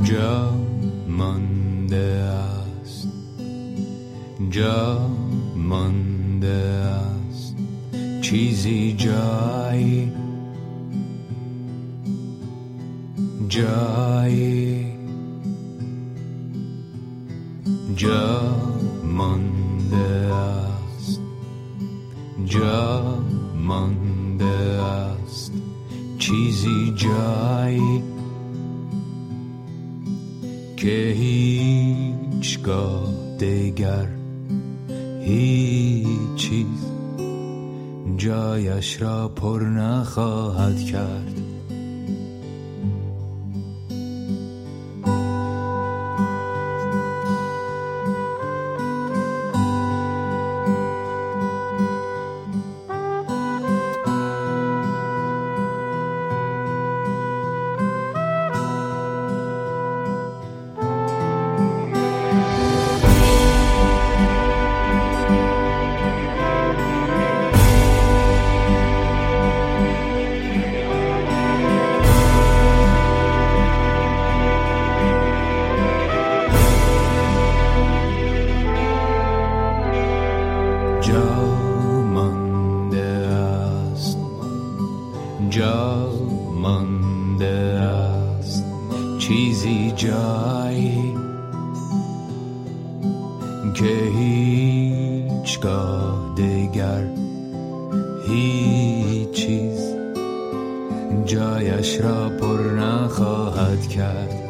جا مانده است، جا مانده است چیزی جایی، جایی جا مانده است، جا مانده است چیزی جایی که هیچگاه دیگر هیچ چیز جایش را پر نخواهد کرد. جا مانده است چیزی جایی که هیچگاه دیگر هیچ چیز جایش را پر نخواهد کرد.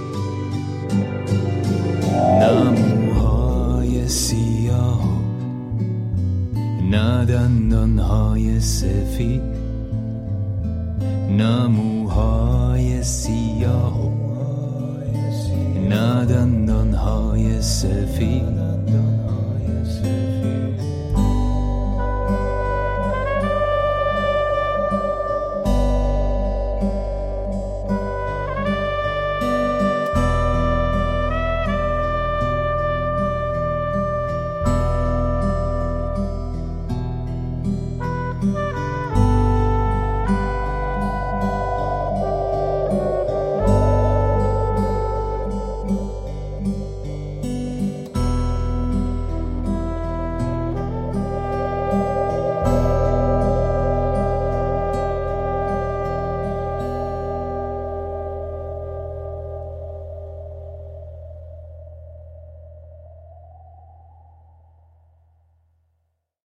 نه موهای سیاه، نه دندانهای سفید، نه موهای سیاه، نه دندانهای سفید،